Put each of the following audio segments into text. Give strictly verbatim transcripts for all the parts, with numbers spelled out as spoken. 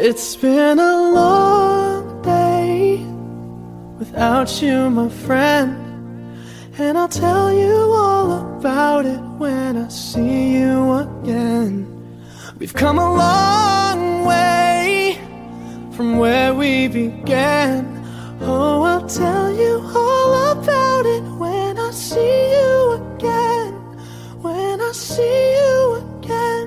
It's been a long day without you, my friend, and I'll tell you all about it when I see you again. We've come a long way from where we began. Oh, I'll tell you all about it when I see you again. When I see you again.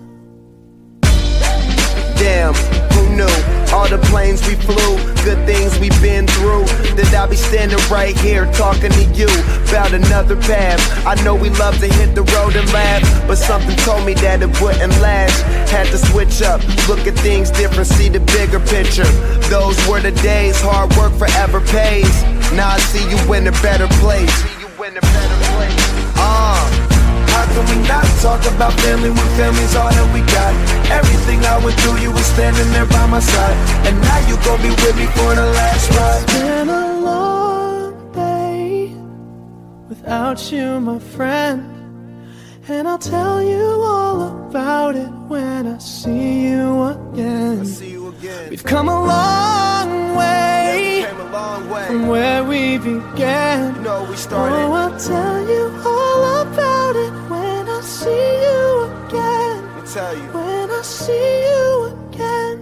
Damn, who knew? All the planes we flew, good things we've been through, that I'll be standing right here talking to you about another path. I know we love to hit the road and laugh, but something told me that it wouldn't last. Had to switch up, look at things different, see the bigger picture. Those were the days, hard work forever pays. Now I see you in a better place. See you in a better place. Ah. Uh. How can we not talk about family when family's all that we got? Everything I went through, you were standing there by my side, and now you gon' be with me for the last ride. It's been a long day without you, my friend, and I'll tell you all about it when I see you again. I see you again. We've come a long way, yeah, we came a long way from where we began. You know we started. Oh, I'll tell you all about it when I see you again. Let me tell you. When I see you again.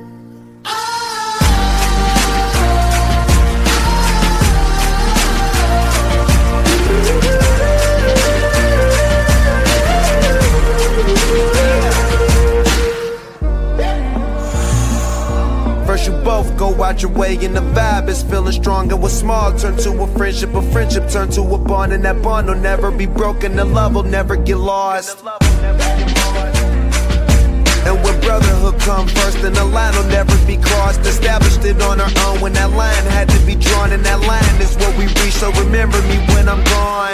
First you both go out your way and the vibe is feeling strong, and what's small turn to a friendship, a friendship turn to a bond, and that bond will never be broken, the love will never get lost. And when brotherhood come first, then the line will never be crossed. Established it on our own when that line had to be drawn, and that line is what we reach, so remember me when I'm gone.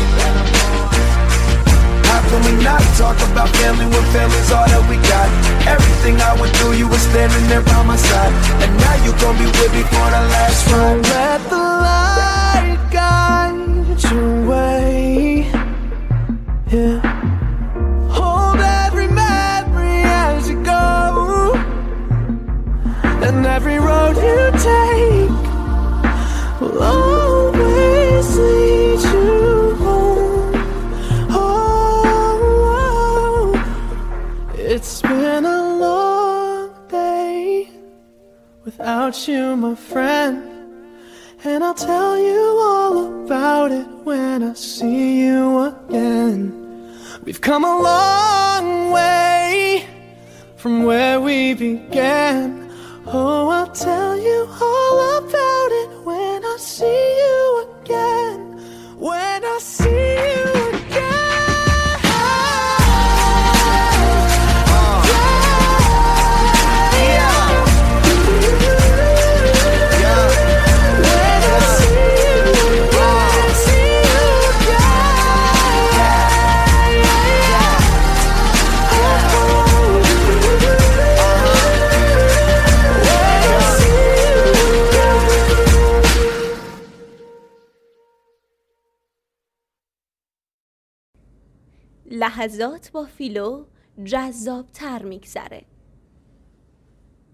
How can we not talk about family when family's all that we got? Everything I went through, you were standing there by my side, and now you gon' be with me for the last ride. So let the light guide your way, yeah. Hold every memory as you go, and every road you take will always lead you home. Oh, it's been a long day without you, my friend, and I'll tell you all about it when I see you again. We've come a long way from where we began. Oh, I'll tell you all about it when I see you again. When I see you again. لحظات با فیلو جذاب تر میگذره.